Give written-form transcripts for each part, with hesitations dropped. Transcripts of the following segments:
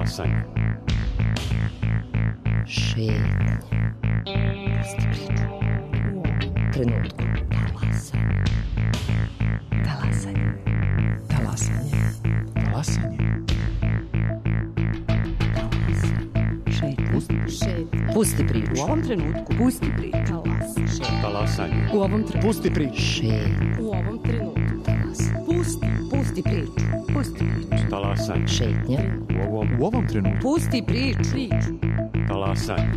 Talasanje. Šetnja. Pusti priču. U ovom trenutku. Talasanje. Talasanje. Talasanje. Šetnja. Pusti priču. U ovom trenutku. Pusti priču. Talasanje. U ovom trenutku. Pusti priču. Šetnja. U ovom trenutku. Pusti priču. Pusti priču. Talasanje. Šetnja. U ovom trenutku. Pusti priču. Talasanje.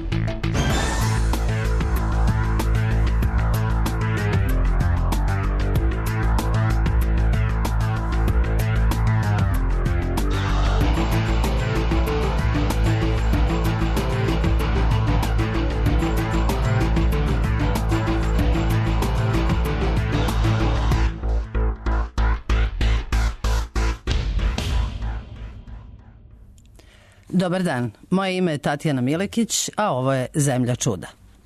Dobar dan, moje ime je Tatjana Milekić, a ovo je Zemlja čuda.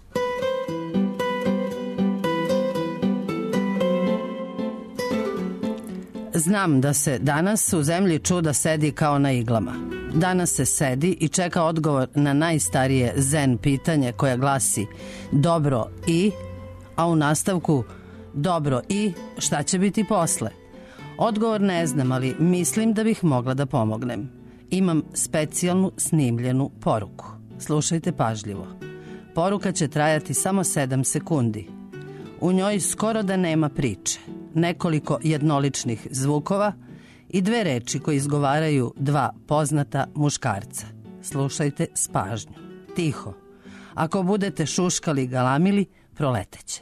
Znam da se danas u Zemlji čuda sedi kao na iglama. Danas se sedi i čeka odgovor na najstarije zen pitanje koje glasi dobro i, a u nastavku dobro i šta će biti posle? Odgovor ne znam, ali mislim da bih mogla da pomognem. Imam specijalnu snimljenu poruku. Slušajte pažljivo. Poruka će trajati samo 7 sekundi. U njoj skoro da nema priče. Nekoliko jednoličnih zvukova i 2 reči koje izgovaraju 2 poznata muškarca. Slušajte s pažnjom. Tiho. Ako budete šuškali i galamili, proleteće.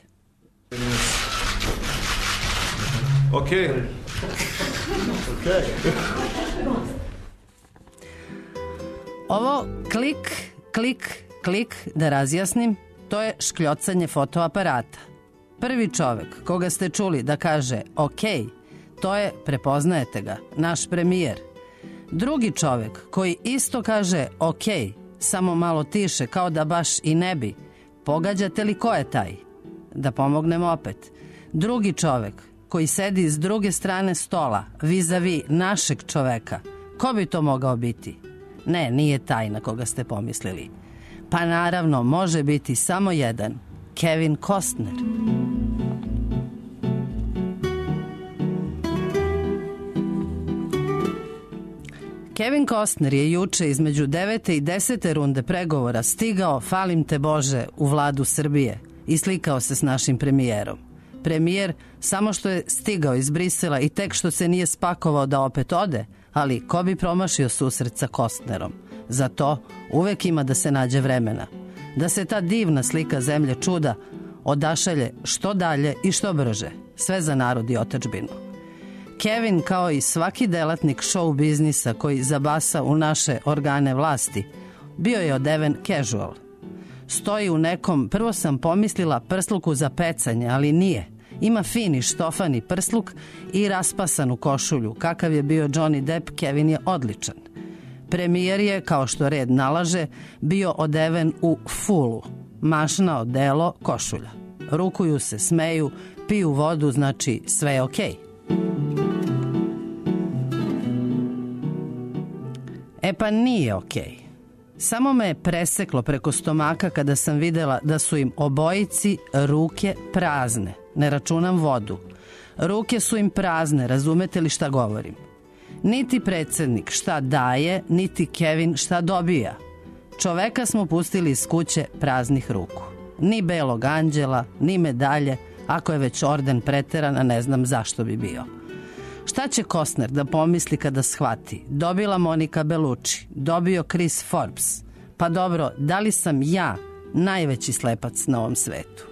Okej. Ovo klik, klik, klik, da razjasnim, to je škljocanje fotoaparata. Prvi čovek koga ste čuli da kaže ok, to je, prepoznajete ga, naš premijer. Drugi čovek koji isto kaže ok, samo malo tiše kao da baš i ne bi, pogađate li ko je taj? Da pomognem opet. Drugi čovek koji sedi s druge strane stola, vis-a-vis našeg čoveka, ko bi to mogao biti? Ne, nije taj na koga ste pomislili. Pa naravno, može biti samo jedan. Kevin Costner. Kevin Costner je juče između 9. i 10. runde pregovora stigao, falim te Bože, u Vladu Srbije i slikao se s našim premijerom. Premijer samo što je stigao iz Brisela i tek što se nije spakovao da opet ode, ali ko bi promašio susret sa Costnerom? Za to uvek ima da se nađe vremena. Da se ta divna slika Zemlje čuda odašalje što dalje i što brže. Sve za narod i otadžbinu. Kevin, kao i svaki delatnik show biznisa koji zabasa u naše organe vlasti, bio je odeven casual. Stoji u nekom, prvo sam pomislila, prsluku za pecanje, ali nije. Ima fini štofani prsluk i raspasanu košulju. Kakav je bio Johnny Depp, Kevin je odličan. Premijer je, kao što red nalaže, bio odeven u fulu. Mašna, odelo, košulja. Rukuju se, smeju, piju vodu, znači sve je okej. E pa nije okej. Samo me je preseklo preko stomaka kada sam videla da su im obojici ruke prazne. Ne računam vodu. Ruke su im prazne, razumete li šta govorim? Niti predsjednik šta daje, niti Kevin šta dobija. Čoveka smo pustili iz kuće praznih ruku. Ni belog anđela, ni medalje, ako je već orden preteran, a ne znam zašto bi bio. Šta će Costner da pomisli kada shvati? Dobila Monika Bellucci, dobio Chris Forbes. Pa dobro, da li sam ja najveći slepac na ovom svetu?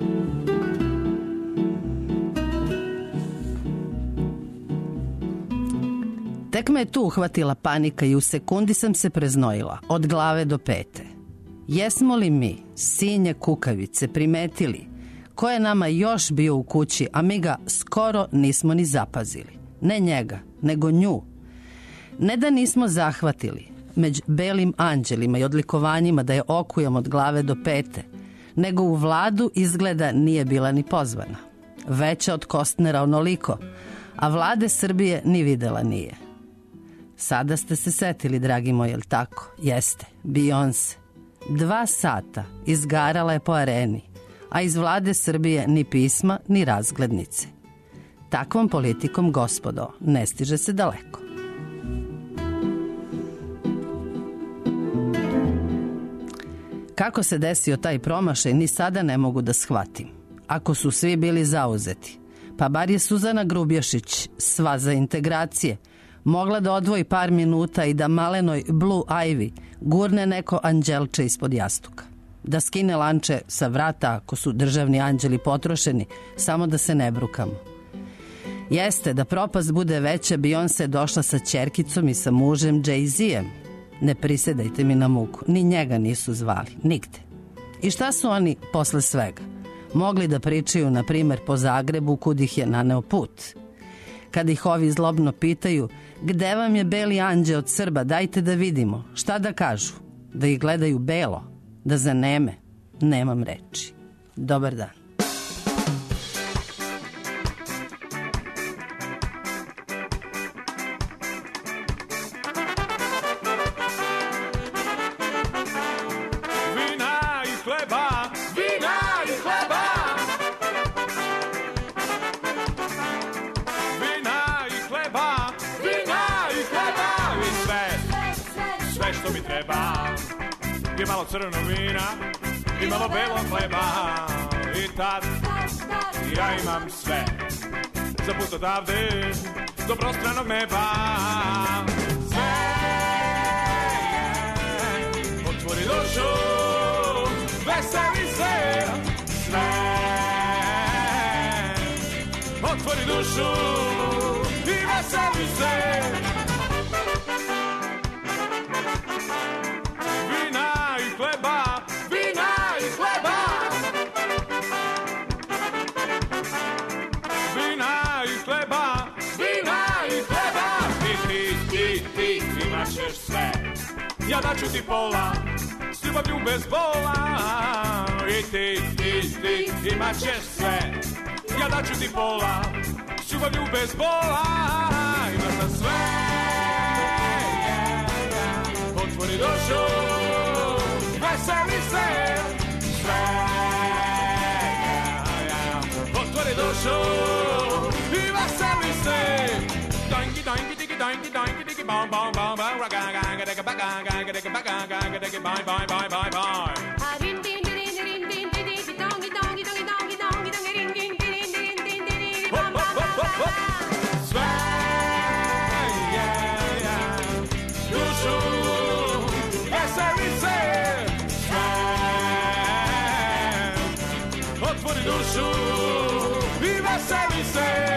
Tek me je tu uhvatila panika i u sekundi sam se preznojila, od glave do pete. Jesmo li mi, sinje kukavice, primetili ko je nama još bio u kući, a mi ga skoro nismo ni zapazili? Ne njega, nego nju. Ne da nismo zahvatili među belim anđelima i odlikovanjima da je okujem od glave do pete, nego u Vladu izgleda nije bila ni pozvana. Veća od Costnera onoliko, a Vlade Srbije ni videla nije. Sada ste se setili, dragi moj, jel tako? Jeste, Beyoncé. 2 sata izgarala je po areni, a iz vlade Srbije ni pisma, ni razglednice. Takvom politikom, gospodo, ne stiže se daleko. Kako se desio taj promašaj, ni sada ne mogu da shvatim. Ako su svi bili zauzeti, pa bar je Suzana Grubješić, sva za integracije, mogla da odvoji par minuta i da malenoj Blue Ivy gurne neko anđelče ispod jastuka. Da skine lanče sa vrata ako su državni anđeli potrošeni, samo da se ne brukamo. Jeste, da propast bude veća, Beyoncé došla sa ćerkicom i sa mužem Jay-Zem. Ne prisedajte mi na muku, ni njega nisu zvali, nigde. I šta su oni posle svega? Mogli da pričaju, na primer, po Zagrebu kud ih je naneo put. Kad ih ovi zlobno pitaju, gde vam je beli anđeo od Srba, dajte da vidimo, šta da kažu? Da ih gledaju belo, da zaneme? Nemam reči. Dobar dan. I malo crvenog vina, i malo belog hleba, i tad ja imam sve za put odavde do prostranog neba. Sve otvori dušu, veseli se. Sve otvori dušu i veseli se. Ja daću ti pola, s ljubavlju bez bola. I ti imat ćeš sve. Ja daću ti pola, s ljubavlju bez bola. Imaš za sve. Otvori dušu, veseli se. Sve. Otvori dušu i veseli se. Doinky, doinky, diggy, doinky, doinky, diggy, bom, bom, bom, bom, bye, bye, bye, bye, bye. Sve, dušu, veseli se. Sve, otvori dušu i veseli se.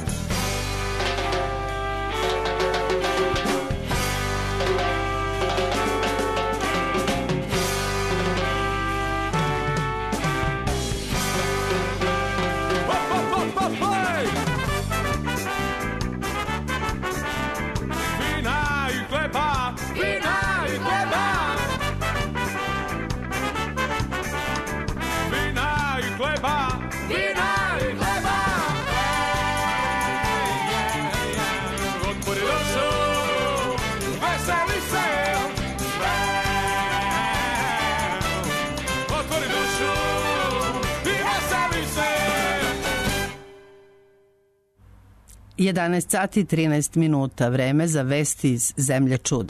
Je 11 sati 13 minuta, vreme za vesti iz zemlje čuda.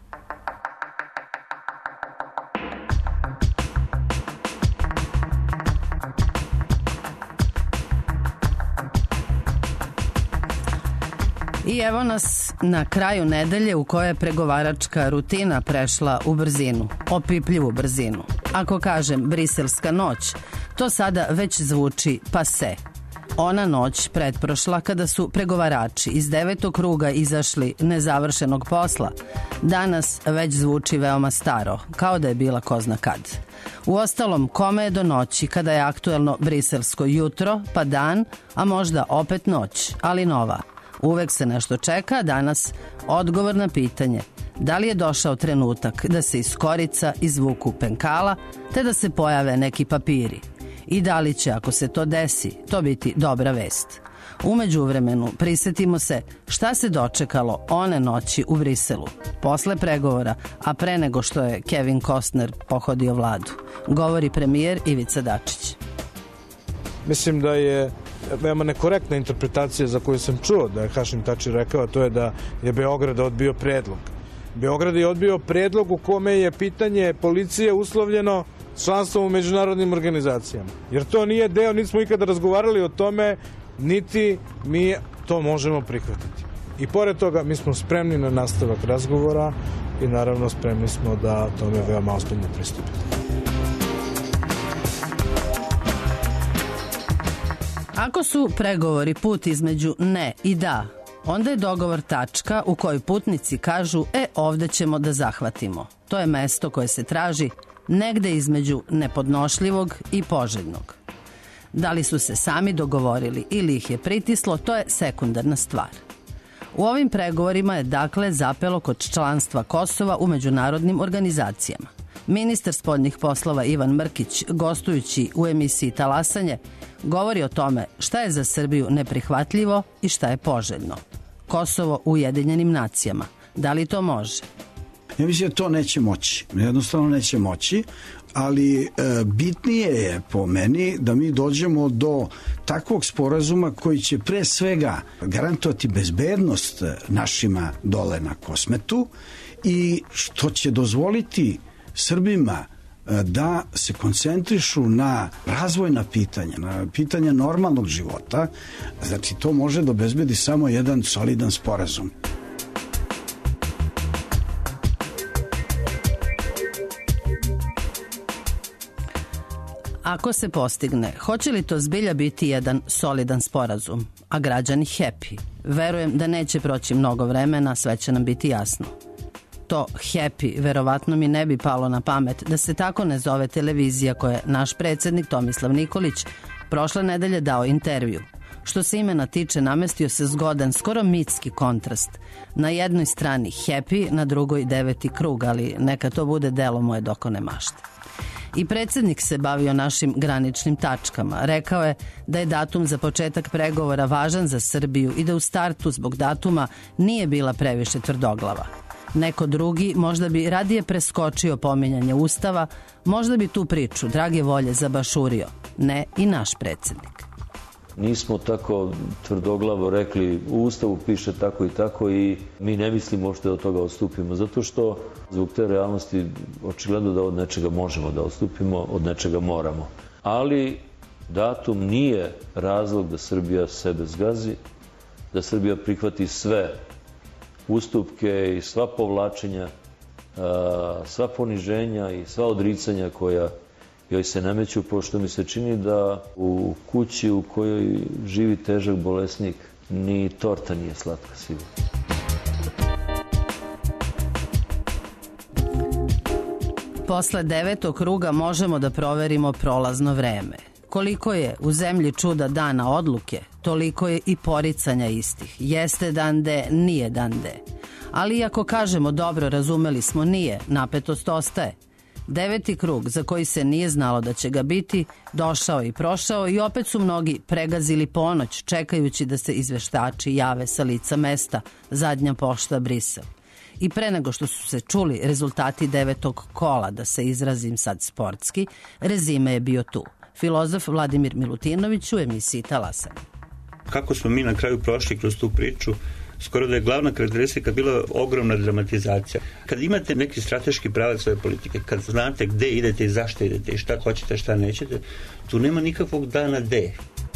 I evo nas na kraju nedelje u kojoj je pregovaračka rutina prešla u brzinu, opipljivu brzinu. Ako kažem briselska noć, to sada već zvuči pase. Ona noć pretprošla kada su pregovarači iz 9. kruga izašli nezavršenog posla, danas već zvuči veoma staro, kao da je bila ko zna kad. Uostalom, kome je do noći kada je aktuelno briselsko jutro, pa dan, a možda opet noć, ali nova. Uvek se nešto čeka, danas odgovor na pitanje da li je došao trenutak da se iz korica izvuku penkala, te da se pojave neki papiri. I da li će, ako se to desi, to biti dobra vest. U međuvremenu prisetimo se šta se dočekalo one noći u Briselu, posle pregovora, a pre nego što je Kevin Costner pohodio vladu. Govori premijer Ivica Dačić. Mislim da je veoma nekorektna interpretacija za koju sam čuo da je Hašim Tači rekao, a to je da je Beograd odbio predlog. Beograd je odbio predlog u kome je pitanje policije uslovljeno članstvom u međunarodnim organizacijama. Jer to nije deo, niti smo ikada razgovarali o tome, niti mi to možemo prihvatiti. I pored toga mi smo spremni na nastavak razgovora i naravno spremni smo da tome veoma ozbiljno pristupimo. Ako su pregovori put između ne i da, onda je dogovor tačka u kojoj putnici kažu ovde ćemo da zahvatimo. To je mesto koje se traži negde između nepodnošljivog i poželjnog. Da li su se sami dogovorili ili ih je pritislo, to je sekundarna stvar. U ovim pregovorima je dakle zapelo kod članstva Kosova u međunarodnim organizacijama. Ministar spoljnih poslova Ivan Mrkić, gostujući u emisiji Talasanje, govori o tome šta je za Srbiju neprihvatljivo i šta je poželjno. Kosovo u Ujedinjenim nacijama. Da li to može? Ja mislim da to neće moći. Jednostavno neće moći, ali bitnije je po meni da mi dođemo do takvog sporazuma koji će pre svega garantovati bezbednost našima dole na Kosmetu i što će dozvoliti Srbima da se koncentrišu na razvojna pitanja, na pitanja normalnog života. Znači, to može da obezbedi samo jedan solidan sporazum. Ako se postigne, hoće li to zbilja biti jedan solidan sporazum, a građani happy? Verujem da neće proći mnogo vremena, sve će nam biti jasno. To happy verovatno mi ne bi palo na pamet da se tako ne zove televizija koja je naš predsjednik Tomislav Nikolić prošle nedelje dao intervju. Što se imena tiče, namestio se zgodan, skoro mitski kontrast. Na jednoj strani happy, na drugoj 9. krug, ali neka to bude delo moje dokone mašte. I predsjednik se bavio našim graničnim tačkama. Rekao je da je datum za početak pregovora važan za Srbiju i da u startu zbog datuma nije bila previše tvrdoglava. Neko drugi možda bi radije preskočio pominjanje Ustava, možda bi tu priču drage volje zabašurio. Ne i naš predsjednik. Nismo tako tvrdoglavo rekli u Ustavu piše tako i tako i mi ne mislimo uopšte da od toga odstupimo, zato što zbog te realnosti očigledno da od nečega možemo da odstupimo, od nečega moramo. Ali datum nije razlog da Srbija sebe zgazi, da Srbija prihvati sve ustupke i sva povlačenja, sva poniženja i sva odricanja koja joj se nameću, pošto mi se čini da u kući u kojoj živi težak bolesnik ni torta nije slatka sigurno. Posle 9. kruga možemo da proverimo prolazno vreme. Koliko je u zemlji čuda dana odluke, toliko je i poricanja istih. Jeste dan D, nije dan D. Ali ako kažemo dobro, razumeli smo, nije, napetost ostaje. 9. krug, za koji se nije znalo da će ga biti, došao i prošao i opet su mnogi pregazili ponoć, čekajući da se izveštači jave sa lica mesta, zadnja pošta Brisel. I pre nego što su se čuli rezultati 9. kola, da se izrazim sad sportski, rezime je bio tu. Filozof Vladimir Milutinović u emisiji Talasanje. Kako smo mi na kraju prošli kroz tu priču, skoro da je glavna karakteristika bila ogromna dramatizacija. Kad imate neki strateški pravac svoje politike, kad znate gde idete i zašto idete i šta hoćete, šta nećete, tu nema nikakvog dana D.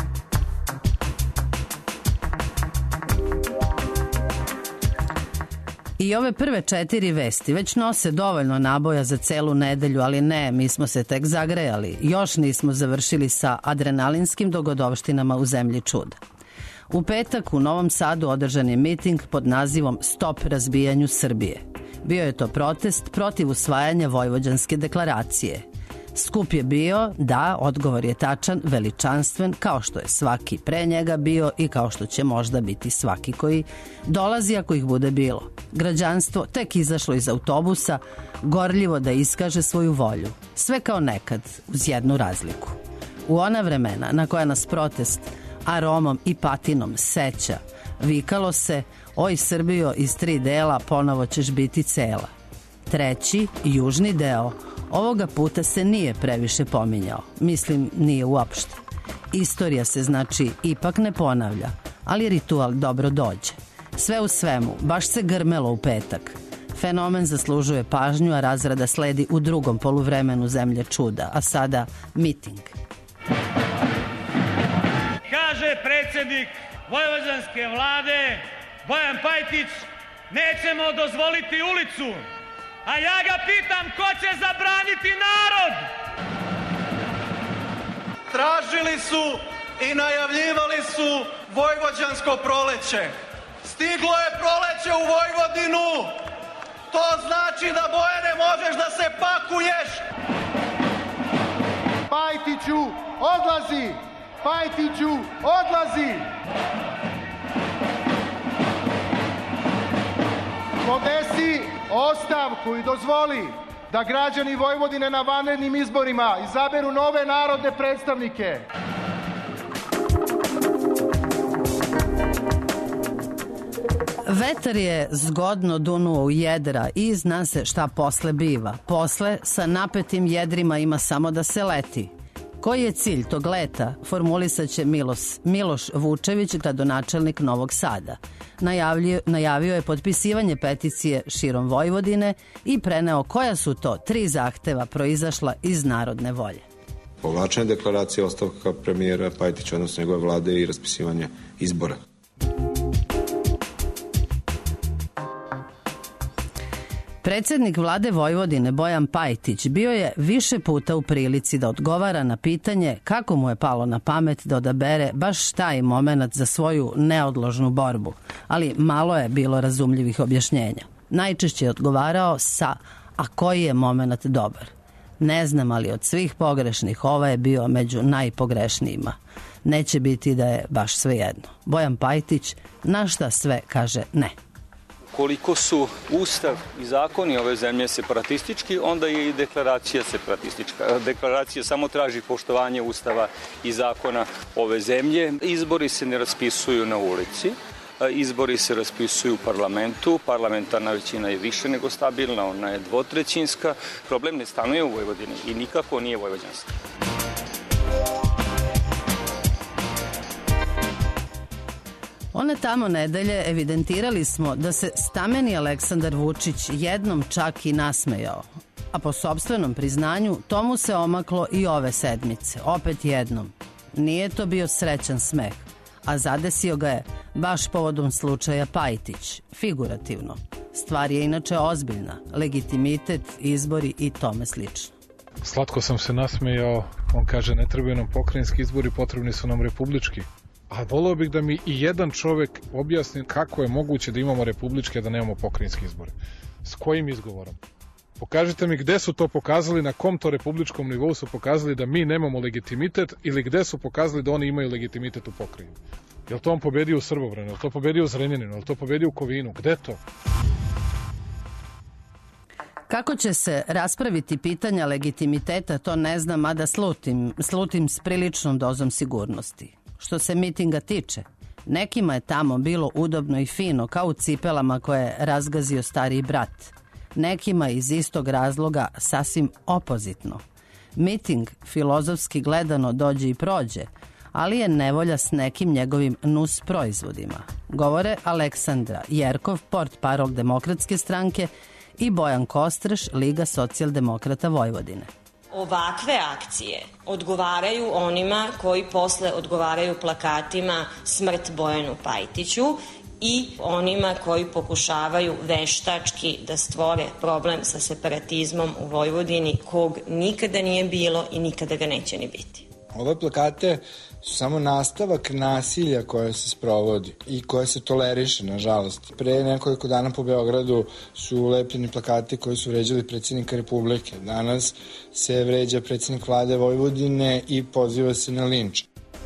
I ove prve 4 vesti već nose dovoljno naboja za celu nedelju, ali ne, mi smo se tek zagrejali. Još nismo završili sa adrenalinskim dogodovštinama u zemlji čuda. U petak u Novom Sadu održan je miting pod nazivom Stop razbijanju Srbije. Bio je to protest protiv usvajanja Vojvođanske deklaracije. Skup je bio, da, odgovor je tačan, veličanstven, kao što je svaki pre njega bio i kao što će možda biti svaki koji dolazi ako ih bude bilo. Građanstvo tek izašlo iz autobusa, gorljivo da iskaže svoju volju. Sve kao nekad, uz jednu razliku. U ona vremena na koja nas protest aromom i patinom seća. Vikalo se, oj Srbijo, iz 3 dela ponovo ćeš biti cela. Treći, južni deo, ovoga puta se nije previše pominjao. Mislim, nije uopšte. Istorija se, znači, ipak ne ponavlja, ali ritual dobro dođe. Sve u svemu, baš se grmelo u petak. Fenomen zaslužuje pažnju, a razrada sledi u drugom poluvremenu Zemlje čuda. A sada miting. Kaže predsjednik vojvođanske vlade Bojan Pajtić, nećemo dozvoliti ulicu. A ja ga pitam, ko će zabraniti narod? Tražili su i najavljivali su vojvođansko proleće. Stiglo je proleće u Vojvodinu. To znači da, Bojane, možeš da se pakuješ. Pajtiću, odlazi! Pajtiću, odlazi! Podesi ostavku i dozvoli da građani Vojvodine na vanrednim izborima izaberu nove narodne predstavnike. Vetar je zgodno dunuo u jedra i zna se šta posle biva. Posle, sa napetim jedrima ima samo da se leti. Koji je cilj tog leta, formulisaće Miloš Vučević, gradonačelnik Novog Sada. Najavio je potpisivanje peticije širom Vojvodine i preneo koja su to 3 zahteva proizašla iz narodne volje. Povlačenje deklaracije, ostavka premijera Pajtića, odnosno njegove vlade, i raspisivanje izbora. Predsjednik vlade Vojvodine Bojan Pajtić bio je više puta u prilici da odgovara na pitanje kako mu je palo na pamet da odabere baš taj moment za svoju neodložnu borbu, ali malo je bilo razumljivih objašnjenja. Najčešće je odgovarao sa "a koji je moment dobar?" Ne znam, ali od svih pogrešnih ova je bio među najpogrešnijima. Neće biti da je baš svejedno. Bojan Pajtić na šta sve kaže ne. Koliko su Ustav i zakoni ove zemlje separatistički, onda je i deklaracija separatistička. Deklaracija samo traži poštovanje Ustava i zakona ove zemlje. Izbori se ne raspisuju na ulici, izbori se raspisuju u parlamentu. Parlamentarna većina je više nego stabilna, ona je dvotrećinska. Problem ne stanuje u Vojvodini i nikako nije vojvođanski. One tamo nedelje evidentirali smo da se stameni Aleksandar Vučić jednom čak i nasmejao. A po sopstvenom priznanju tomu se omaklo i ove sedmice, opet jednom. Nije to bio srećan smeh, a zadesio ga je baš povodom slučaja Pajtić, figurativno. Stvar je inače ozbiljna, legitimitet, izbori i tome slično. Slatko sam se nasmejao, on kaže ne trebaju nam pokrajinski izbori, potrebni su nam republički. A voleo bih da mi i jedan čovek objasni kako je moguće da imamo republičke, a da nemamo pokrajinske izbore. S kojim izgovorom? Pokažite mi gde su to pokazali, na kom to republičkom nivou su pokazali da mi nemamo legitimitet ili gde su pokazali da oni imaju legitimitet u pokrajini. Je li to on pobedio u Srbobranu, je li to pobedio u Zrenjaninu, je li to pobedio u Kovinu, gde to? Kako će se raspraviti pitanja legitimiteta, to ne znam, a da slutim s priličnom dozom sigurnosti. Što se mitinga tiče, nekima je tamo bilo udobno i fino, kao u cipelama koje je razgazio stariji brat. Nekima iz istog razloga sasvim opozitno. Miting, filozofski gledano, dođe i prođe, ali je nevolja s nekim njegovim nus proizvodima. Govore Aleksandra Jerkov, portparol Demokratske stranke, i Bojan Kostreš, Liga socijaldemokrata Vojvodine. Ovakve akcije odgovaraju onima koji posle odgovaraju plakatima "Smrt Bojanu Pajtiću" i onima koji pokušavaju veštački da stvore problem sa separatizmom u Vojvodini, kog nikada nije bilo i nikada ga neće ni biti. Ove plakate su samo nastavak nasilja koje se sprovodi i koje se toleriše, nažalost. Pre nekoliko dana po Beogradu su lepljeni plakati koji su vređali predsjednika Republike. Danas se vređa predsjednik vlade Vojvodine i poziva se na linč.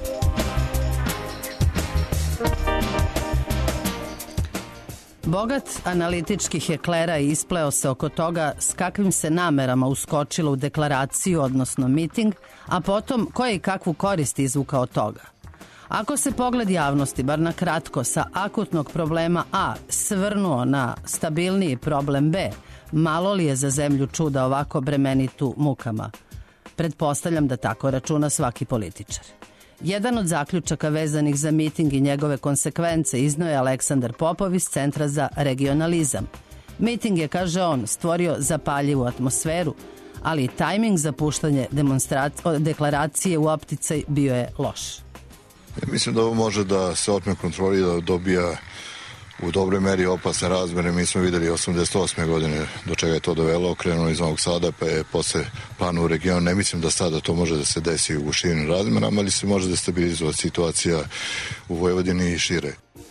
Bogat analitički heklera ispleo se oko toga s kakvim se namerama uskočilo u deklaraciju, odnosno miting, a potom ko je i kakvu korist izvukao od toga. Ako se pogled javnosti, bar na kratko, sa akutnog problema A svrnuo na stabilniji problem B, malo li je za zemlju čuda ovako bremenitu mukama? Pretpostavljam da tako računa svaki političar. Jedan od zaključaka vezanih za miting i njegove konsekvence iznio je Aleksandar Popov iz Centra za regionalizam. Miting je, kaže on, stvorio zapaljivu atmosferu, ali i tajming za puštanje deklaracije u opticaj bio je loš. Ja mislim da ovo može da se otme kontroli, da dobija u dobroj meri opasne razmere. Mi smo videli 88. godine do čega je to dovelo, krenulo iz Novog Sada, pa je posle plana u regionu. Ne mislim da sada to može da se desi u širim razmerama, ali se može destabilizovati situacija u Vojvodini i šire.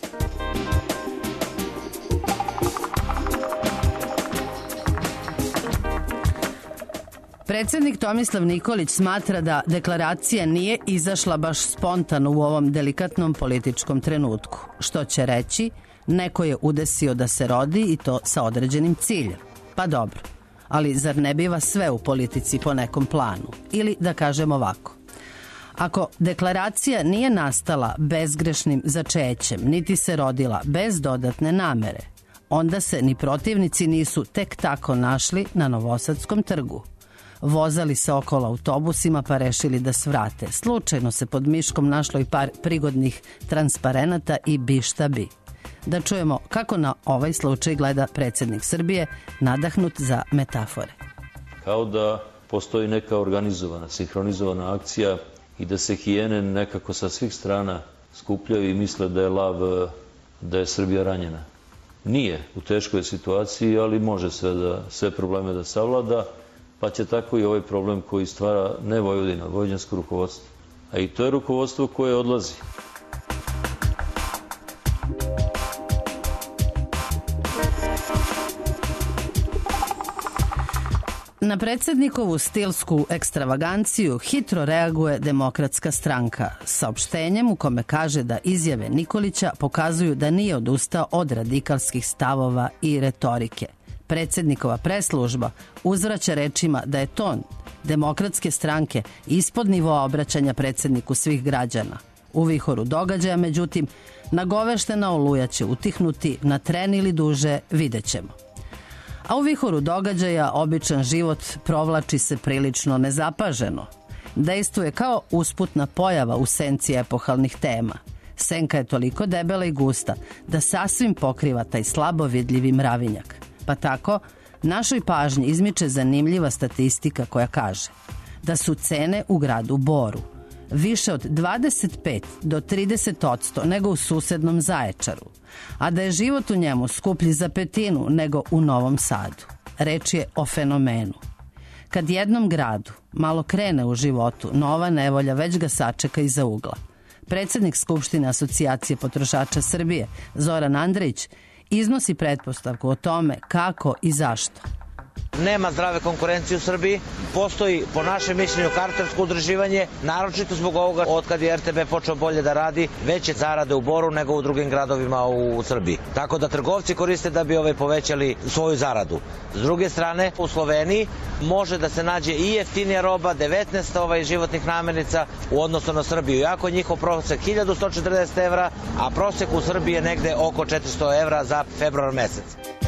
Predsednik Tomislav Nikolić smatra da deklaracija nije izašla baš spontano u ovom delikatnom političkom trenutku. Što će reći, neko je udesio da se rodi i to sa određenim ciljem. Pa dobro, ali zar ne biva sve u politici po nekom planu? Ili da kažem ovako. Ako deklaracija nije nastala bezgrešnim začećem, niti se rodila bez dodatne namere, onda se ni protivnici nisu tek tako našli na Novosadskom trgu. Vozali se okolo autobusima pa rešili da svrate. Slučajno se pod miškom našlo i par prigodnih transparenata i bi šta bi. Da čujemo kako na ovaj slučaj gleda predsjednik Srbije, nadahnut za metafore. Kao da postoji neka organizovana, sinhronizovana akcija i da se hijene nekako sa svih strana skupljaju i misle da je lav, da je Srbija ranjena. Nije u teškoj situaciji, ali može sve probleme da savlada, pa će tako i ovaj problem koji stvara ne Vojvodina, vojvođansko rukovodstvo. A i to je rukovodstvo koje odlazi. Na predsjednikovu stilsku ekstravaganciju hitro reaguje Demokratska stranka saopštenjem u kome kaže da izjave Nikolića pokazuju da nije odustao od radikalskih stavova i retorike. Predsjednikova preslužba uzvraća rečima da je ton Demokratske stranke ispod nivoa obraćanja predsjedniku svih građana. U vihoru događaja, međutim, nagoveštena oluja će utihnuti na tren ili duže, vidjet ćemo. A u vihoru događaja običan život provlači se prilično nezapaženo. Dejstvuje kao usputna pojava u senci epohalnih tema. Senka je toliko debela i gusta da sasvim pokriva taj slabo vidljivi mravinjak. Pa tako, našoj pažnji izmiče zanimljiva statistika koja kaže da su cene u gradu Boru više od 25 do 30% nego u susednom Zaječaru, a da je život u njemu skuplji za petinu nego u Novom Sadu. Reč je o fenomenu. Kad jednom gradu malo krene u životu, nova nevolja već ga sačeka iza ugla. Predsjednik Skupštine Asocijacije potrošača Srbije, Zoran Andrić, iznosi pretpostavku o tome kako i zašto. Nema zdrave konkurencije u Srbiji, postoji po našem mišljenju kartelsko udruživanje, naročito zbog ovoga od kad je RTB počeo bolje da radi, veće zarade u Boru nego u drugim gradovima u Srbiji. Tako da trgovci koriste da bi povećali svoju zaradu. S druge strane, u Sloveniji može da se nađe i jeftinija roba, 19 životnih namirnica u odnosu na Srbiju. Iako je njihov prosek 1140 evra, a prosek u Srbiji je negde oko 400 evra za februar mesec.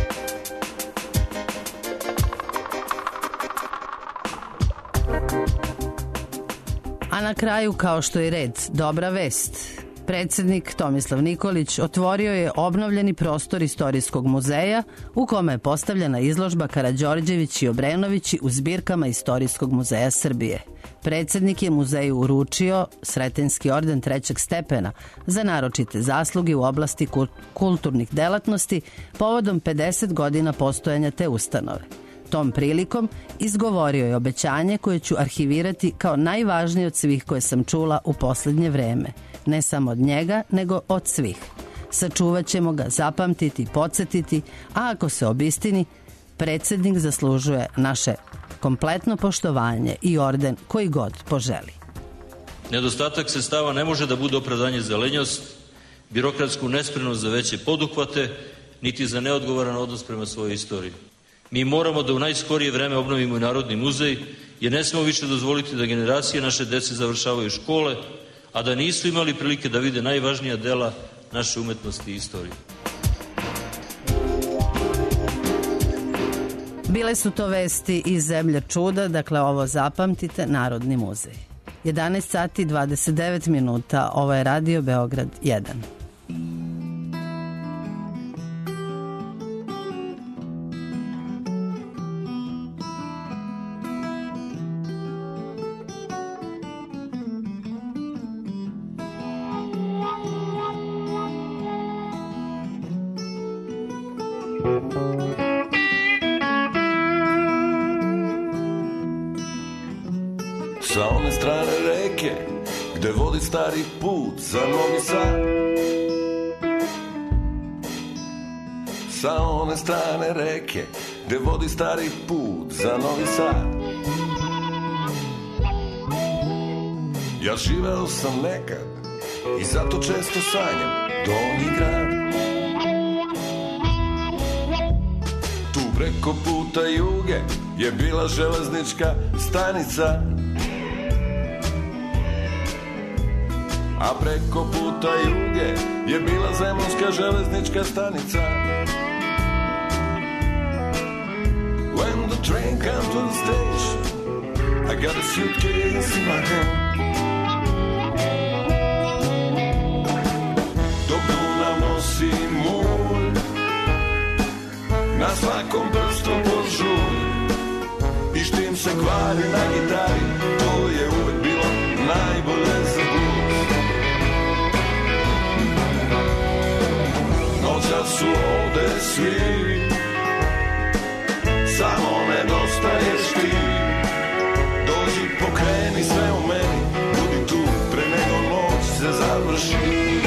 A na kraju, kao što je red, dobra vest. Predsjednik Tomislav Nikolić otvorio je obnovljeni prostor Istorijskog muzeja u kome je postavljena izložba Karađorđević i Obrenovići u zbirkama Istorijskog muzeja Srbije. Predsjednik je muzeju uručio Sretenski orden 3. stepena za naročite zasluge u oblasti kulturnih delatnosti povodom 50 godina postojanja te ustanove. Tom prilikom izgovorio je obećanje koje ću arhivirati kao najvažnije od svih koje sam čula u posljednje vreme. Ne samo od njega, nego od svih. Sačuvat ćemo ga, zapamtiti, podsjetiti, a ako se obistini, predsjednik zaslužuje naše kompletno poštovanje i orden koji god poželi. Nedostatak sredstava ne može da bude opravdanje za lenjost, birokratsku nespremnost za veće poduhvate, niti za neodgovoran odnos prema svojoj istoriji. Mi moramo da u najskorije vreme obnovimo i Narodni muzej, jer ne smemo više dozvoliti da generacije naše dece završavaju škole, a da nisu imali prilike da vide najvažnija dela naše umetnosti i istorije. Bile su to vesti iz zemlje čuda, dakle ovo zapamtite, Narodni muzej. 11 sati 29 minuta, ovo je Radio Beograd 1. Sa one strane reke, gde vodi stari put za Novi Sad. Sa one strane reke, gde vodi stari put za Novi Sad. Ja živeo sam nekad i zato često sanjam Donji grad. Tu preko puta juge je bila železnička stanica, a preko puta juge je bila zemunska železnička stanica. When the train comes to the station, I got a suitcase in my hand. Dok Dunav nosi mulj, na svakom prstu požulj, i štim se kvari na gitari, to je uvek bilo najbolje za blues. Noća su ovde svi, samo nedostaješ ti. Dođi, pokreni sve u meni, budi tu pre nego noć se završi.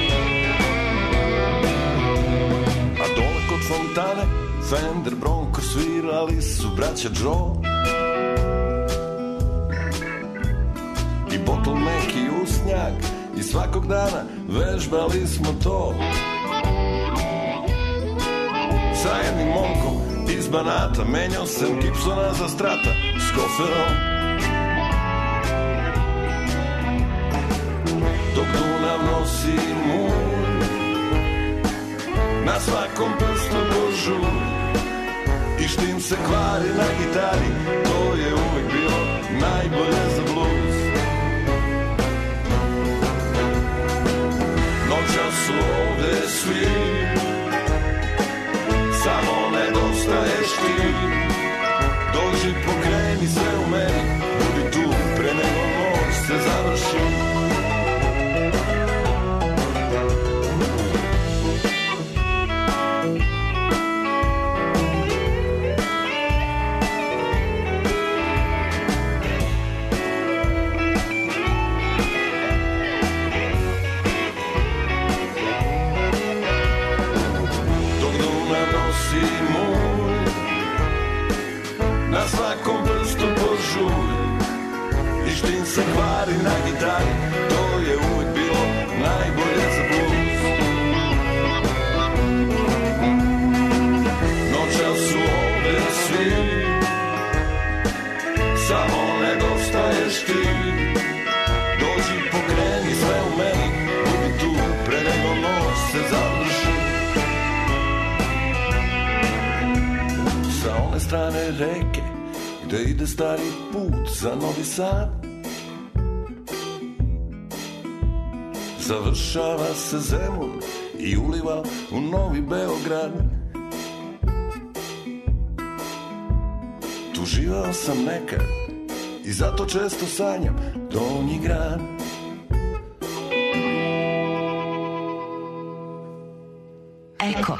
A dole kod fontane Fender Bronco svirali su braća Joe i bottleneck i usnjak, i svakog dana vežbali smo to. Sa jednim momkom iz Banata menjao sam Gibsona za Strata s koferom. Dok Dunav nosi mulj, na svakom prstu požulj, i štim se kvari na gitari, to je uvek bilo najbolje za blues. Noća su ovde svi, samo nedostaješ ti. Dođi, pokreni sve u meni, budi tu pre nego noć se završi. Na svakom prstu požulj, i štim se kvari na gitari, to je uvek bilo najbolje za blues. Noća su ovde svi, samo nedostaješ ti. Dođi, pokreni sve u meni, budi tu pre nego noć se završi. Sa one strane reke, gde ide stari put za Novi Sad, završava se Zemun i uliva u Novi Beograd. Tu živao sam nekad i zato često sanjam Donji grad. Eko.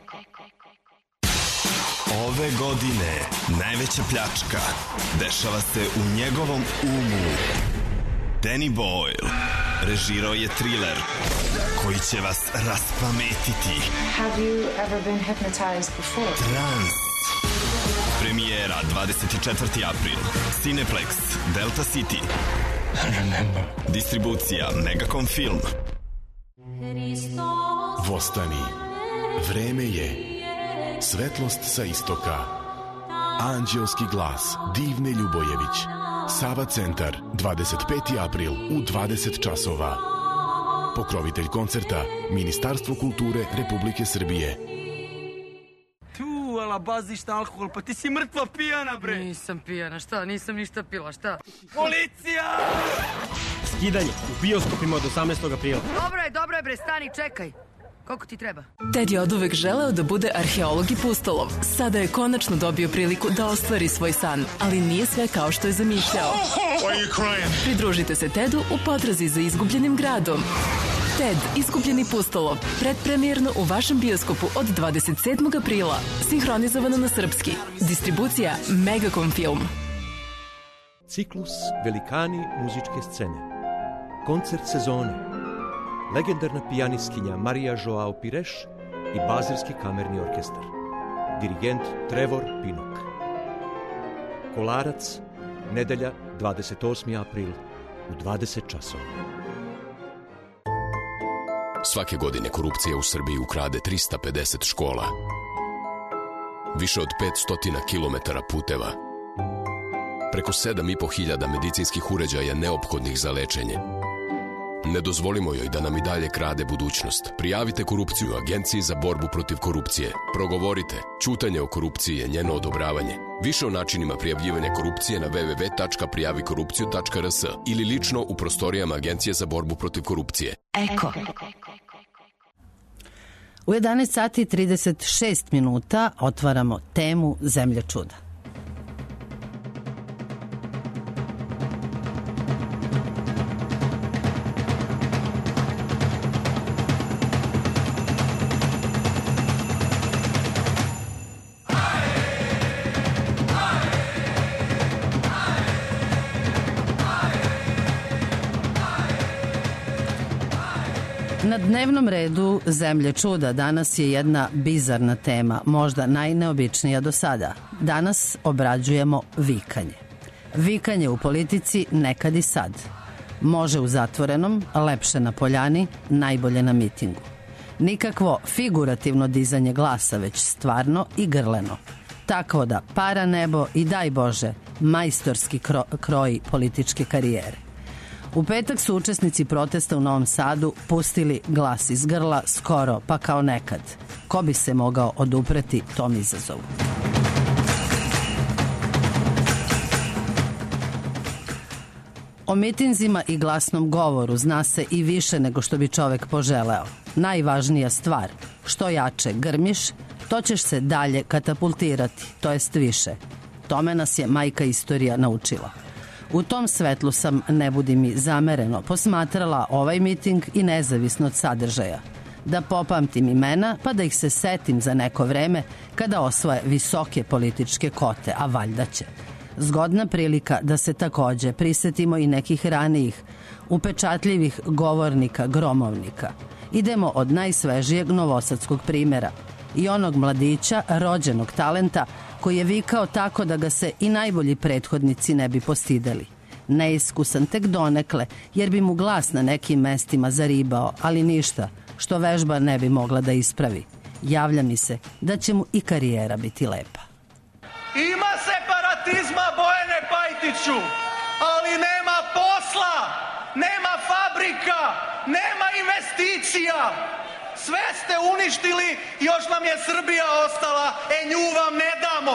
Ove godine najveća pljačka dešava se u njegovom umu. Danny Boyle režirao je thriller koji će vas raspametiti. Have you ever been hypnotized before? Trans. Premijera 24. april. Cineplex, Delta City. Remember. Distribucija Megacom Film. Vostani. Vreme je. Svetlost sa istoka. Anđelski glas Divne Ljubojević. Sava centar, 25. april u 20 časova. Pokrovitelj koncerta, Ministarstvo kulture Republike Srbije. Tu, ala baziš na alkohol, pa ti si mrtva pijana, bre. Nisam pijana, šta? Nisam ništa pila, šta? Policija! Skidanje u bioskopima od 18. aprila. Dobro je, bre, stani, čekaj. Koliko ti treba? Ted je oduvek želeo da bude arheolog i pustolov. Sada je konačno dobio priliku da ostvari svoj san, ali nije sve kao što je zamišljao. Pridružite se Tedu u potrazi za izgubljenim gradom. Ted, izgubljeni pustolov, predpremijerno u vašem bioskopu od 27. aprila. Sinhronizovano na srpski. Distribucija Megacom Film. Ciklus Velikani muzičke scene. Koncert sezone. Legendarna pijanistkinja Marija Joao Pires i Bazilski kamerni orkestar. Dirigent Trevor Pinnock. Kolarac, nedelja 28. april u 20 časova. Svake godine korupcija u Srbiji ukrade 350 škola. Više od 500 kilometara puteva. Preko 7.500 medicinskih uređaja neophodnih za lečenje. Ne dozvolimo joj da nam i dalje krade budućnost. Prijavite korupciju Agenciji za borbu protiv korupcije. Progovorite. Ćutanje o korupciji je njeno odobravanje. Više o načinima prijavljivanja korupcije na www.prijavikorupciju.rs ili lično u prostorijama Agencije za borbu protiv korupcije. Eko. U 11 sati 36 minuta otvaramo temu Zemlje čuda. Na dnevnom redu Zemlje čuda danas je jedna bizarna tema, možda najneobičnija do sada. Danas obrađujemo vikanje. Vikanje u politici nekad i sad. Može u zatvorenom, lepše na poljani, najbolje na mitingu. Nikakvo figurativno dizanje glasa, već stvarno i grleno. Takvo da para nebo i daj Bože majstorski kroji političke karijere. U petak su učesnici protesta u Novom Sadu pustili glas iz grla skoro pa kao nekad. Ko bi se mogao odupreti tom izazovu? O mitinzima i glasnom govoru zna se i više nego što bi čovek poželeo. Najvažnija stvar, što jače grmiš, to ćeš se dalje katapultirati, to jest više. Tome nas je majka istorija naučila. U tom svetlu sam, ne budi mi zamereno, posmatrala ovaj miting i nezavisno od sadržaja. Da popamtim imena, pa da ih se setim za neko vreme kada osvoje visoke političke kote, a valjda će. Zgodna prilika da se takođe prisetimo i nekih ranijih, upečatljivih govornika, gromovnika. Idemo od najsvežijeg novosadskog primjera i onog mladića, rođenog talenta, koji je vikao tako da ga se i najbolji prethodnici ne bi postideli. Neiskusan tek donekle, jer bi mu glas na nekim mestima zaribao, ali ništa, što vežba ne bi mogla da ispravi. Javlja mi se da će mu i karijera biti lepa. Ima separatizma, Bojane Pajtiću, ali nema posla, nema fabrika, nema investicija. Sve ste uništili, još nam je Srbija ostala, nju vam ne damo.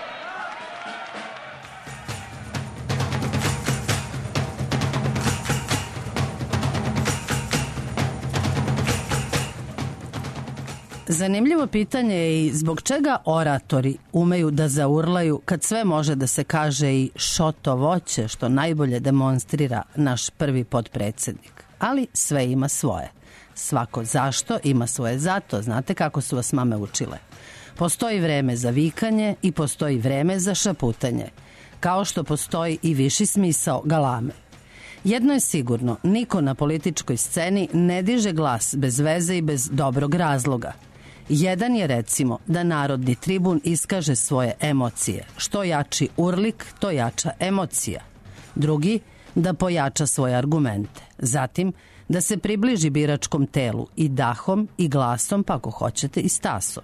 Zanimljivo pitanje je i zbog čega oratori umeju da zaurlaju kad sve može da se kaže i šoto voće, što najbolje demonstrira naš prvi potpredsednik. Ali sve ima svoje. Svako zašto ima svoje zato, znate kako su vas mame učile. Postoji vreme za vikanje i postoji vreme za šaputanje, kao što postoji i viši smisao galame. Jedno je sigurno, niko na političkoj sceni ne diže glas bez veze i bez dobrog razloga. Jedan je recimo da narodni tribun iskaže svoje emocije. Što jači urlik, to jača emocija. Drugi, da pojača svoje argumente. Zatim, da se približi biračkom telu i dahom i glasom, pa ako hoćete i stasom.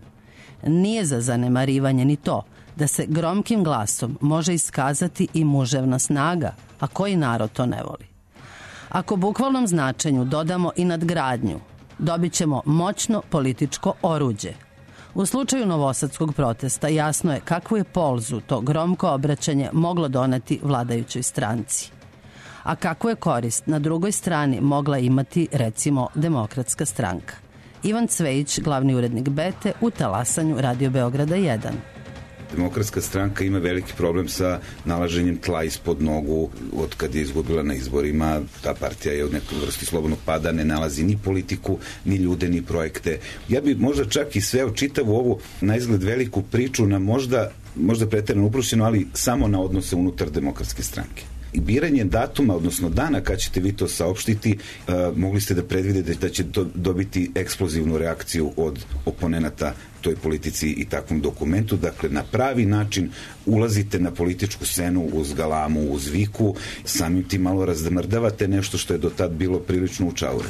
Nije za zanemarivanje ni to da se gromkim glasom može iskazati i muževna snaga, a koji narod to ne voli. Ako bukvalnom značenju dodamo i nadgradnju, dobit ćemo moćno političko oruđe. U slučaju novosadskog protesta jasno je kakvu je polzu to gromko obraćanje moglo doneti vladajućoj stranci. A kakvu je korist na drugoj strani mogla imati, recimo, Demokratska stranka. Ivan Cvejić, glavni urednik Bete, u talasanju Radio Beograda 1. Demokratska stranka ima veliki problem sa nalaženjem tla ispod nogu od kad je izgubila na izborima. Ta partija je od nekog vrsti slobodnog pada, ne nalazi ni politiku, ni ljude, ni projekte. Ja bi možda čak i sveo čitavu ovu na izgled veliku priču na možda preterano uprošćeno, ali samo na odnose unutar Demokratske stranke. I biranje datuma, odnosno dana kad ćete vi to saopštiti, mogli ste da predvidite da će dobiti eksplozivnu reakciju od oponenata toj politici i takvom dokumentu. Dakle, na pravi način ulazite na političku scenu uz galamu, uz viku, samim tim malo razdmrdavate nešto što je do tad bilo prilično u čaure.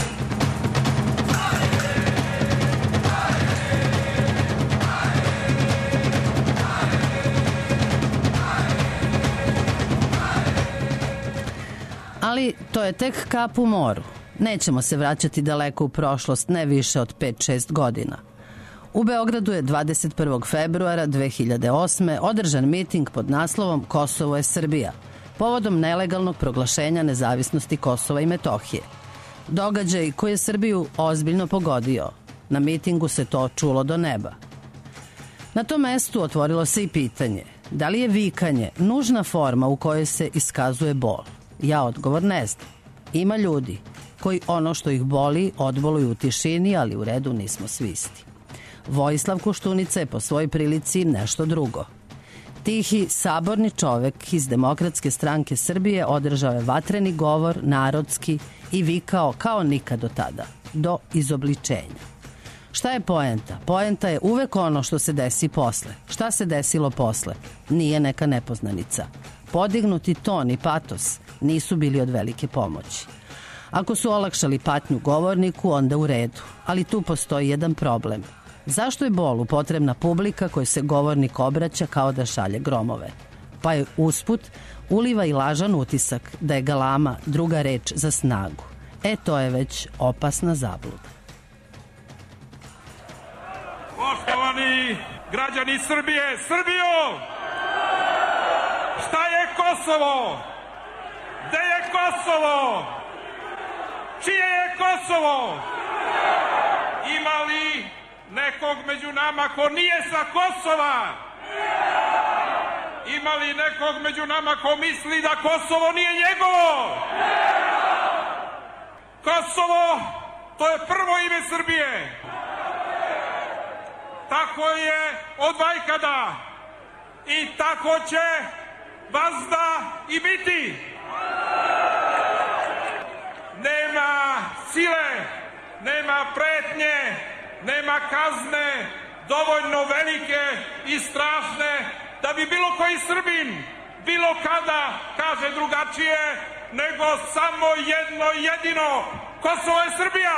Ali to je tek kap u moru. Nećemo se vraćati daleko u prošlost, ne više od 5-6 godina. U Beogradu je 21. februara 2008. održan miting pod naslovom Kosovo je Srbija, povodom nelegalnog proglašenja nezavisnosti Kosova i Metohije. Događaj koji je Srbiju ozbiljno pogodio. Na mitingu se to čulo do neba. Na tom mestu otvorilo se i pitanje, da li je vikanje nužna forma u kojoj se iskazuje bol? Ja odgovor ne znam. Ima ljudi koji ono što ih boli odboluju u tišini, ali u redu, nismo svi isti. Vojislav Koštunica je po svojoj prilici nešto drugo. Tihi, saborni čovek iz Demokratske stranke Srbije održao je vatreni govor, narodski, i vikao kao nikad do tada, do izobličenja. Šta je poenta? Poenta je uvek ono što se desi posle. Šta se desilo posle? Nije neka nepoznanica. Podignuti ton i patos nisu bili od velike pomoći. Ako su olakšali patnju govorniku, onda u redu. Ali tu postoji jedan problem. Zašto je bolu potrebna publika kojoj se govornik obraća kao da šalje gromove? Pa je usput uliva i lažan utisak da je galama druga reč za snagu. To je već opasna zabluda. Poštovani građani Srbije, Srbijo! Šta je Kosovo? Gde je Kosovo? Čije je Kosovo? Ima li nekog među nama ko nije sa Kosova? Ima li nekog među nama ko misli da Kosovo nije njegovo? Kosovo, to je prvo ime Srbije. Tako je od vajkada i tako će vazda i biti. Nema sile, nema pretnje, nema kazne dovoljno velike i strašne da bi bilo koji Srbin bilo kada kaže drugačije nego samo jedno jedino: Kosovo je Srbija!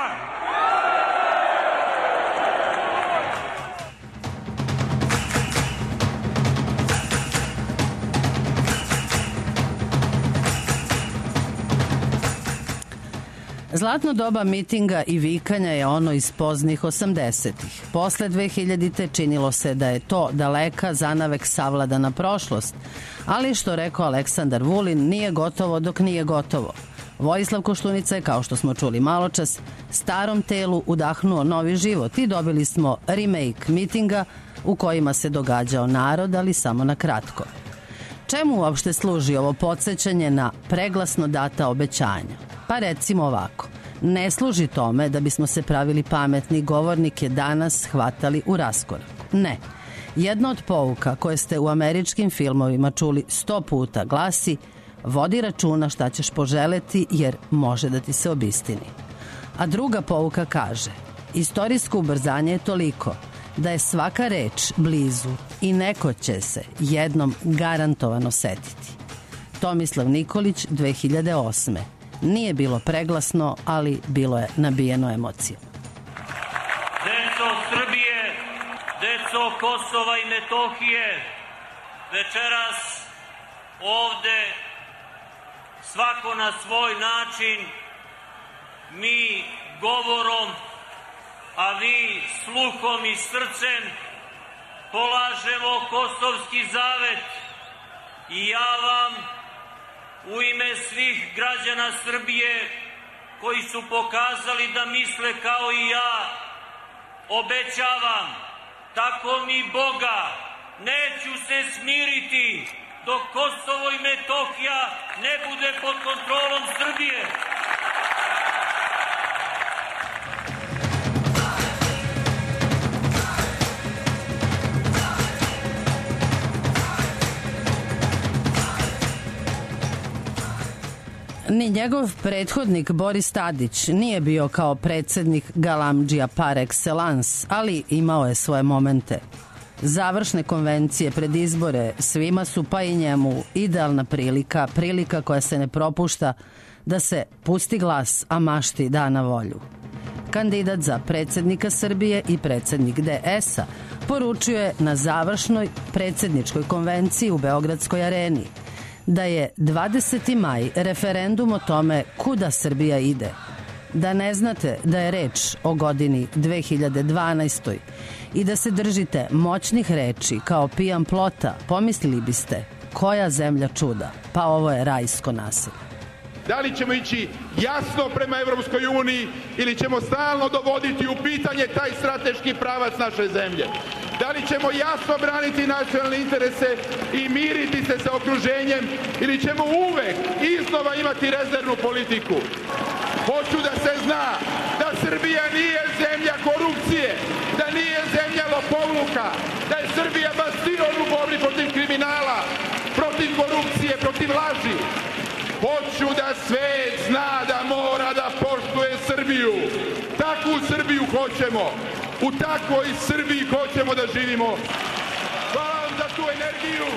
Zlatno doba mitinga i vikanja je ono iz poznih 80-ih. Posle 2000-te činilo se da je to daleka zanavek savladana prošlost, ali što rekao Aleksandar Vulin, nije gotovo dok nije gotovo. Vojislav Koštunica je, kao što smo čuli maločas, starom telu udahnuo novi život i dobili smo remake mitinga u kojima se događao narod, ali samo na kratko. Čemu uopšte služi ovo podsjećanje na preglasno data obećanja? Pa recimo ovako, ne služi tome da bismo se pravili pametni, govornike danas hvatali u raskorak. Ne. Jedna od pouka koje ste u američkim filmovima čuli 100 puta glasi: vodi računa šta ćeš poželeti jer može da ti se obistini. A druga pouka kaže: istorijsko ubrzanje je toliko da je svaka reč blizu i neko će se jednom garantovano setiti. Tomislav Nikolić, 2008. Nije bilo preglasno, ali bilo je nabijeno emocijama. Deco Srbije, Deco Kosova i Metohije, večeras ovde svako na svoj način, mi govorom, a vi sluhom i srcem polažemo Kosovski zavet i ja vam u ime svih građana Srbije koji su pokazali da misle kao i ja obećavam, tako mi Boga, neću se smiriti dok Kosovo i Metohija ne bude pod kontrolom Srbije. Ni njegov prethodnik Boris Tadić nije bio kao predsednik galamdžija par excellence, ali imao je svoje momente. Završne konvencije pred izbore svima su, pa i njemu, idealna prilika koja se ne propušta da se pusti glas, a mašti da na volju. Kandidat za predsednika Srbije i predsednik DS-a poručio je na završnoj predsedničkoj konvenciji u Beogradskoj areni da je 20. maj referendum o tome kuda Srbija ide. Da ne znate da je reč o godini 2012. i da se držite moćnih reči kao pijan plota, pomislili biste koja zemlja čuda, pa ovo je rajsko naselje. Da li ćemo ići jasno prema Evropskoj uniji ili ćemo stalno dovoditi u pitanje taj strateški pravac naše zemlje? Da li ćemo jasno braniti nacionalne interese i miriti se sa okruženjem ili ćemo uvek iznova imati rezervnu politiku? Hoću da se zna da Srbija nije zemlja korupcije, da nije zemlja lopovluka, da je Srbija bastion u borbi protiv kriminala, protiv korupcije, protiv laži. Hoću da svet zna da mora da poštuje Srbiju. Takvu Srbiju hoćemo. U takvoj Srbiji hoćemo da živimo. Hvala vam za tu energiju.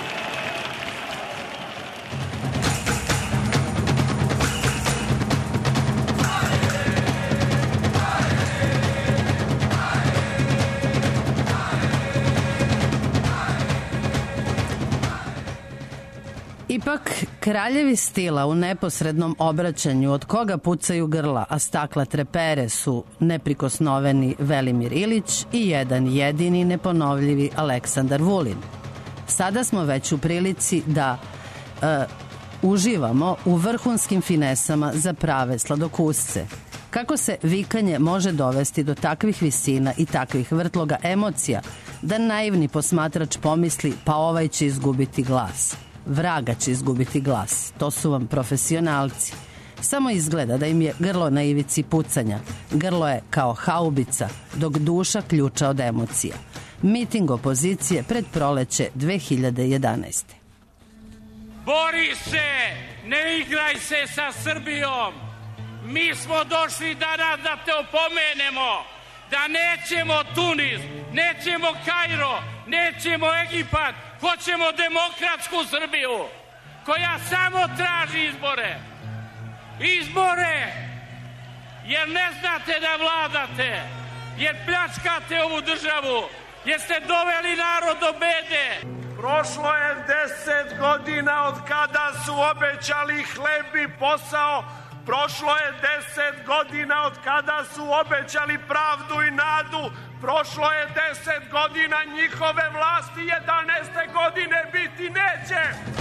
Ipak, kraljevi stila u neposrednom obraćanju od koga pucaju grla, a stakla trepere su neprikosnoveni Velimir Ilić i jedan jedini neponovljivi Aleksandar Vulin. Sada smo već u prilici da uživamo u vrhunskim finesama za prave sladokusce. Kako se vikanje može dovesti do takvih visina i takvih vrtloga emocija da naivni posmatrač pomisli pa ovaj će izgubiti glas. Vraga će izgubiti glas. To su vam profesionalci. Samo izgleda da im je grlo na ivici pucanja. Grlo je kao haubica, dok duša ključa od emocija. Miting opozicije pred proleće 2011. Bori se, ne igraj se sa Srbijom. Mi smo došli danas da te opomenemo, da nećemo Tunis, nećemo Kairo, nećemo Egipat, hoćemo demokratsku Srbiju, koja samo traži izbore. Izbore, jer ne znate da vladate, jer pljačkate ovu državu, jer ste doveli narod do bede. Prošlo je 10 godina od kada su obećali hleb i posao. Prošlo je 10 godina od kada su obećali pravdu i nadu. Prošlo je 10 godina njihove vlasti, 11. godine biti neće.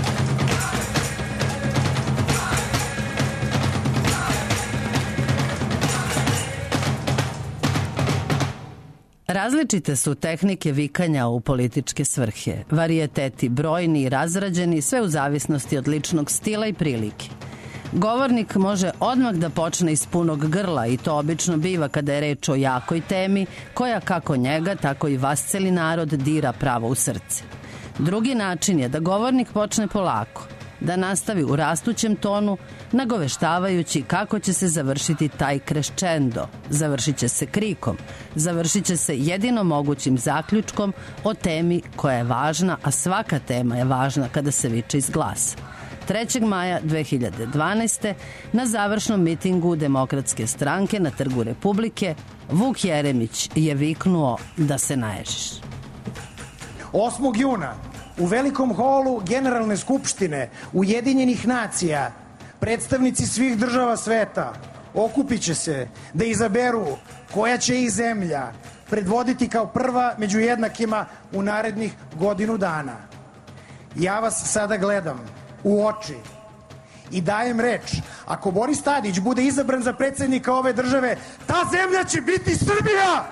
Različite su tehnike vikanja u političke svrhe. Varijeteti brojni i razrađeni, sve u zavisnosti od ličnog stila i prilike. Govornik može odmah da počne iz punog grla i to obično biva kada je reč o jakoj temi koja kako njega, tako i vas celi narod dira pravo u srce. Drugi način je da govornik počne polako, da nastavi u rastućem tonu, nagoveštavajući kako će se završiti taj crescendo. Završit će se krikom, završit će se jedino mogućim zaključkom o temi koja je važna, a svaka tema je važna kada se viče iz glasa. 3. maja 2012. na završnom mitingu Demokratske stranke na Trgu Republike Vuk Jeremić je viknuo da se naježiš. 8. juna u velikom holu Generalne skupštine Ujedinjenih nacija predstavnici svih država sveta okupit će se da izaberu koja će ih zemlja predvoditi kao prva među jednakima u narednih godinu dana. Ja vas sada gledam u oči i dajem reč, ako Boris Tadić bude izabran za predsjednika ove države, ta zemlja će biti Srbija!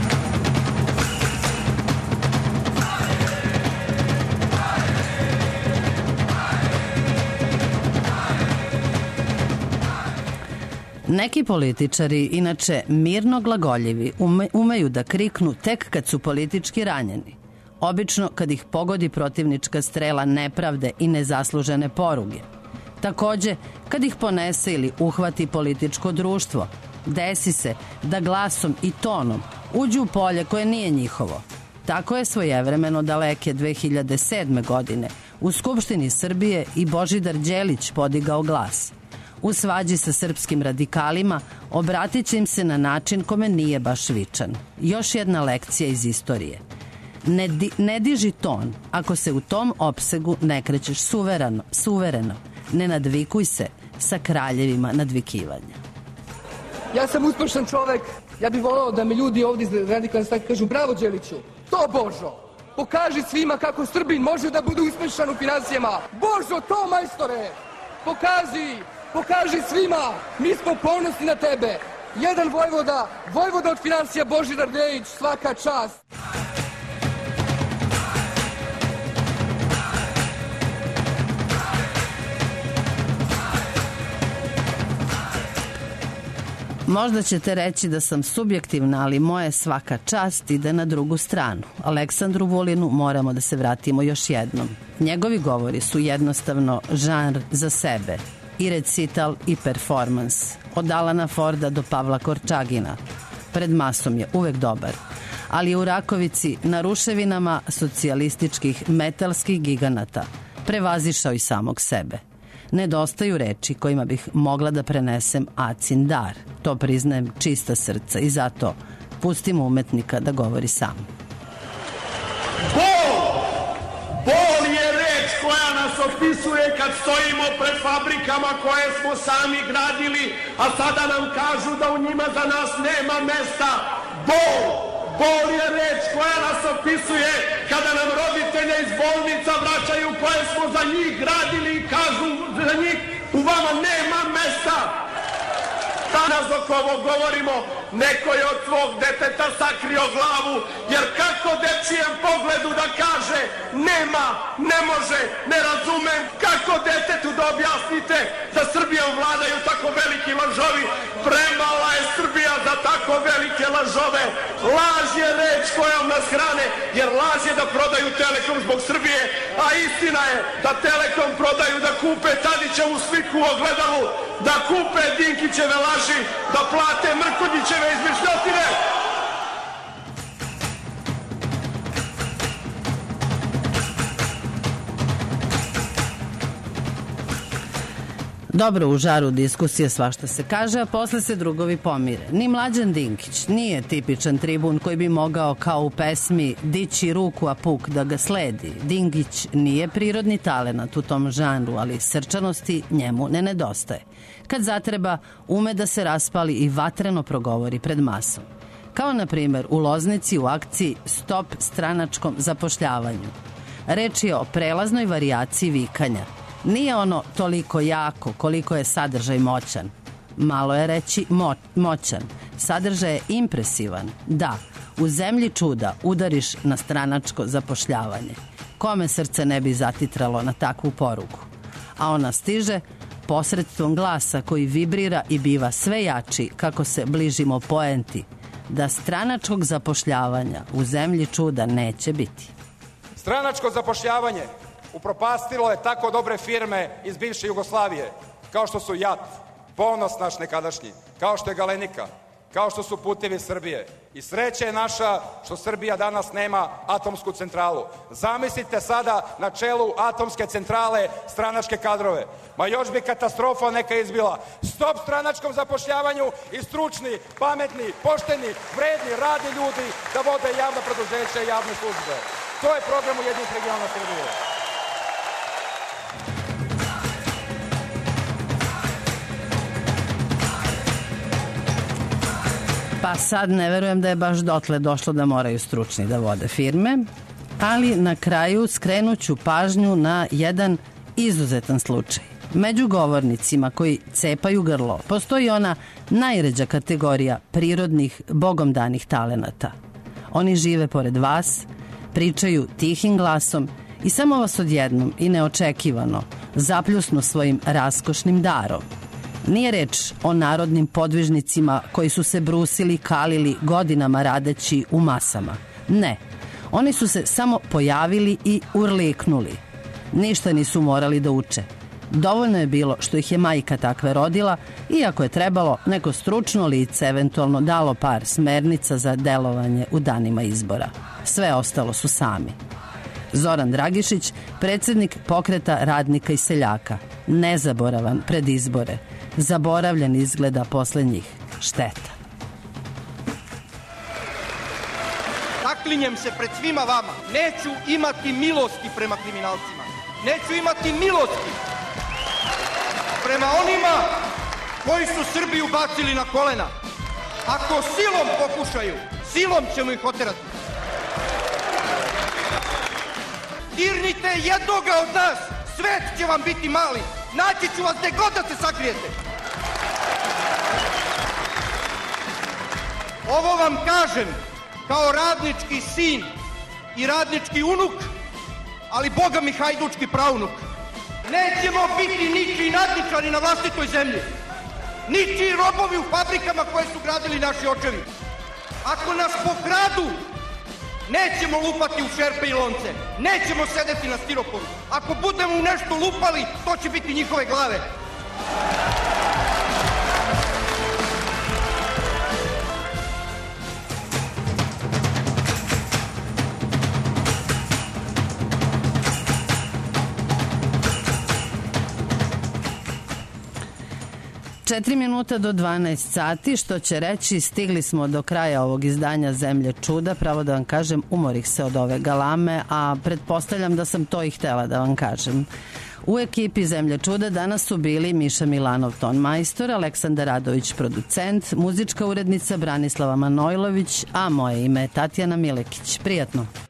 Neki političari, inače mirno glagoljivi, umeju da kriknu tek kad su politički ranjeni. Obično kad ih pogodi protivnička strela nepravde i nezaslužene poruge. Takođe, kad ih ponese ili uhvati političko društvo, desi se da glasom i tonom uđu u polje koje nije njihovo. Tako je svojevremeno daleke 2007. godine u Skupštini Srbije i Božidar Đelić podigao glas. U svađi sa srpskim radikalima obratit će im se na način kome nije baš vičan. Još jedna lekcija iz istorije. Ne diži ton ako se u tom opsegu ne krećeš suvereno. Ne nadvikuj se sa kraljevima nadvikivanja. Ja sam uspešan čovek. Ja bih volao da mi ljudi ovdje iz radikalne stranke kažu bravo Đeliću, to Božo. Pokaži svima kako Srbin može da bude uspešan u finansijama. Božo, to majstore. Pokaži svima, mi smo ponosni na tebe. Jedan Vojvoda od finansija Božidar Dejić, svaka čast. Možda ćete reći da sam subjektivna, ali moje svaka čast ide na drugu stranu. Aleksandru Vulinu moramo da se vratimo još jednom. Njegovi govori su jednostavno žanr za sebe. I recital i performans. Od Alana Forda do Pavla Korčagina. Pred masom je uvek dobar. Ali u Rakovici, na ruševinama socijalističkih metalskih giganata, prevazišao i samog sebe. Nedostaju reči kojima bih mogla da prenesem Acin dar. To priznajem čista srca i zato pustimo umetnika da govori sam. Bol je reč koja nas opisuje kad stojimo pred fabrikama koje smo sami gradili, a sada nam kažu da u njima za nas nema mesta. Bol je reč koja nas opisuje kada nam roditelje iz bolnica vraćaju koje smo za njih gradili i kažu za njih u vama nema mesta. Danas dok ovo govorimo, neko je od svog deteta sakrio glavu, jer kako dečijem pogledu da kaže nema, ne može, ne razumem, kako detetu da objasnite da Srbijom vladaju tako veliki lažovi, premala je Srbija za tako velike lažove. Laž je reč kojom nas hrane, jer laž je da prodaju Telekom zbog Srbije, a istina je da Telekom prodaju da kupe Tadićevu sliku u ogledalu, da kupe Dinkićeve laži, da plate Mrkonjićeve izmišljotine. Dobro, u žaru diskusije svašta se kaže, a posle se drugovi pomire. Ni Mlađan Dinkić nije tipičan tribun koji bi mogao kao u pesmi dići ruku a puk da ga sledi. Dinkić nije prirodni talenat u tom žanru, ali srčanosti njemu ne nedostaje. Kad zatreba, ume da se raspali i vatreno progovori pred masom. Kao na primjer u Loznici u akciji Stop stranačkom zapošljavanju. Reč je o prelaznoj varijaciji vikanja. Nije ono toliko jako koliko je sadržaj moćan. Malo je reći moćan. Sadržaj je impresivan. Da, u zemlji čuda udariš na stranačko zapošljavanje. Kome srce ne bi zatitralo na takvu poruku? A ona stiže posredstvom glasa koji vibrira i biva sve jači kako se bližimo poenti da stranačkog zapošljavanja u zemlji čuda neće biti. Stranačko zapošljavanje upropastilo je tako dobre firme iz bivše Jugoslavije, kao što su JAT, Ponos naš nekadašnji, kao što je Galenika, kao što su Putevi Srbije. I sreća je naša što Srbija danas nema atomsku centralu. Zamislite sada na čelu atomske centrale stranačke kadrove. Ma još bi katastrofa neka izbila. Stop stranačkom zapošljavanju i stručni, pametni, pošteni, vredni, radni ljudi da vode javna preduzeća i javne službe. To je program Ujedinjenih regiona Srbije. Pa sad ne verujem da je baš dotle došlo da moraju stručni da vode firme, ali na kraju skrenuću pažnju na jedan izuzetan slučaj. Među govornicima koji cepaju grlo postoji ona najređa kategorija prirodnih, bogom danih talenata. Oni žive pored vas, pričaju tihim glasom i samo vas odjednom i neočekivano zapljusnu svojim raskošnim darom. Nije reč o narodnim podvižnicima koji su se brusili, kalili godinama radeći u masama. Ne, oni su se samo pojavili i urliknuli. Ništa nisu morali da uče. Dovoljno je bilo što ih je majka takve rodila, iako je trebalo neko stručno lice eventualno dalo par smernica za delovanje u danima izbora. Sve ostalo su sami. Zoran Dragišić, predsjednik Pokreta radnika i seljaka, nezaboravan pred izbore, zaboravljen izgleda posle njih. Šteta. Zaklinjem se pred svima vama, neću imati milosti prema kriminalcima. Neću imati milosti prema onima koji su Srbiju bacili na kolena. Ako silom pokušaju, silom ćemo ih oterati. Dirnite jednoga od nas, svet će vam biti mali. Naći ću vas gde god da se sakrijete. Ovo vam kažem kao radnički sin i radnički unuk, ali boga mi hajdučki praunuk. Nećemo biti ničiji nadničari na vlastitoj zemlji. Ničiji robovi u fabrikama koje su gradili naši očevi. Ako nas pokradu, nećemo lupati u šerpe i lonce. Nećemo sedeti na stiroporu. Ako budemo u nešto lupali, to će biti njihove glave. 4 minuta do 12 sati, što će reći stigli smo do kraja ovog izdanja Zemlje čuda. Pravo da vam kažem, umorih se od ove galame, a pretpostavljam da sam to i htela da vam kažem. U ekipi Zemlje čuda danas su bili Miša Milanov, ton majstor, Aleksandar Radović, producent, muzička urednica Branislava Manojlović, a moje ime je Tatjana Milekić. Prijatno!